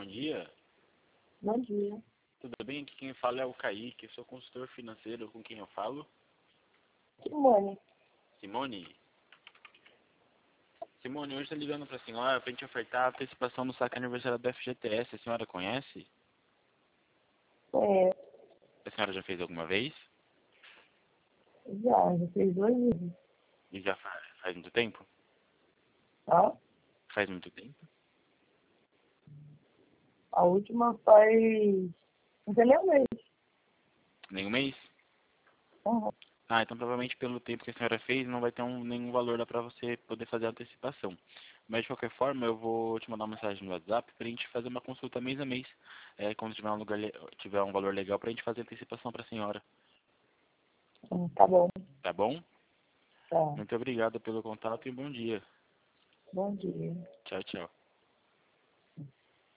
bom dia. Bom dia. Tudo bem? Aqui quem fala é o Kaique, eu sou consultor financeiro. Com quem eu falo? Simone. Simone? Simone, hoje estou ligando para a senhora para a gente ofertar a antecipação do saque aniversário do FGTS. A senhora conhece? É, A senhora já fez alguma vez? já fez 2 vezes. E já faz muito tempo? Tá? Faz muito tempo? A última faz. Não tem nem um mês. Nem um mês? Uhum. Ah, então provavelmente pelo tempo que a senhora fez não vai ter nenhum valor lá para você poder fazer a antecipação. Mas de qualquer forma eu vou te mandar uma mensagem no WhatsApp para a gente fazer uma consulta mês a mês. Quando tiver tiver um valor legal para a gente fazer a antecipação para a senhora. Tá bom. Tá bom? Tá. Muito obrigado pelo contato e bom dia. Bom dia. Tchau, tchau.